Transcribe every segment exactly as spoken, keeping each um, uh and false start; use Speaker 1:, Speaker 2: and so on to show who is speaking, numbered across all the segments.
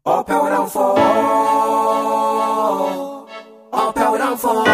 Speaker 1: All power down for, all power down for.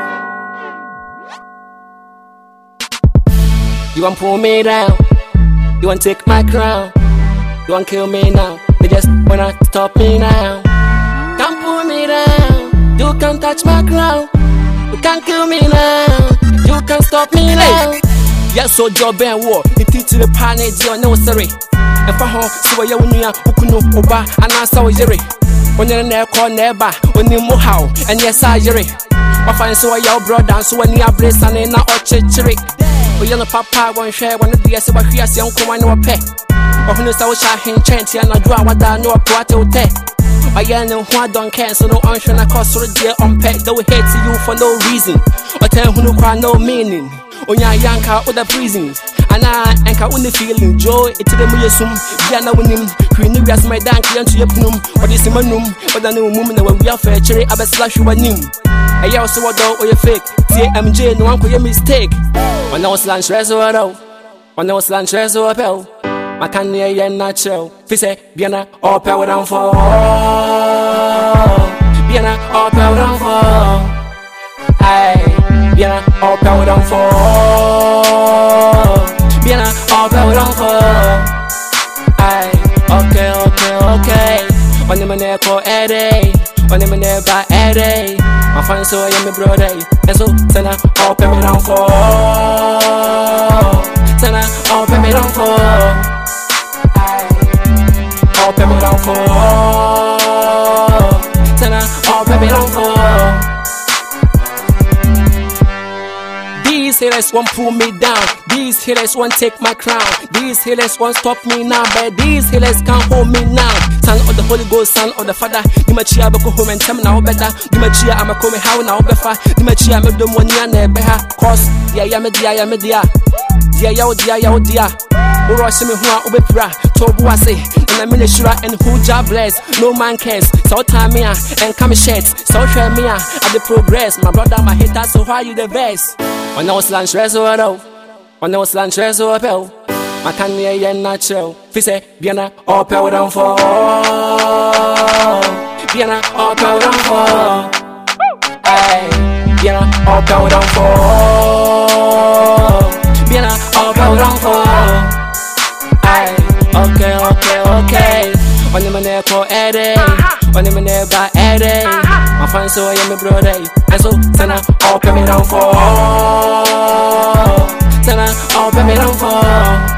Speaker 1: You want pull me down, you want take my crown, you want kill me now, they just wanna stop me now. Can't pull me down, you can't touch my crown, you can't kill me now, you can't stop me now. Yes, so job and war, it teach the panic, you know, sorry. And for home, so you know, Ukunu, Oba, and I saw Jerry. When you're near Corneba, when you know how, and yes, I Jerry. I find so your brother, so when you are blessed and in our church. We yellow papa, one share, one of the S. What he has young come on pay. Or who knows how shine chanty and I draw what I know a quarter take. I yell who I don't care, so no unction I cost for a dear on pet, though we hate to you for no reason. Or tell who no cry no meaning. On your yanka with the prisons. And I ain't only feeling joy. It's the Muyasum, Diana Winim, Queen as my donkey and to your plum, or this manum, but I know woman when we are fair cherry, I bet slash you a nim. I also what dog or your fake, T M J, no one could your mistake. When I was lunch reservoir, when I was lunch reservoir, my candy and natural. Fisse, Biana, all power down for Biana, all power down for Aye, Biana, all power down for Bien, all power down for Aye, okay, okay, okay. When the money for Eddie, when the money by Eddie, my friend so I am a brother. And so, Sana, all power down for Sana, all power down for Aye, all power down for Sana, all power down for. These haters won't pull me down. These haters won't take my crown. These haters won't stop me now. But these haters can't hold me now. Son of the Holy Ghost, son of the Father. Dimachia bako home and tell me now better. Dimachia I'm a come how now befa. Dimachia me do money and beha. Cause dia ya me dia ya me dia. Dia ya dia ya dia. Uro se me hua obepra. Tobu ase. And I'm in the shura and who job bless. No man cares. So time me and come shirts. So share me at the progress. My brother, my haters, so why you the best? When I was lunch reservoir, when I was lunch reservoir, my candy and natural. Fisse, Biana, all power down for Biana, all power down for Aye, Biana, all power down for Biana, all power down for Aye, okay, okay, okay. When the money for Eddie, when the money by Eddie, my friend so I am a brother. And so, Sana, all power down for Sana, all power down for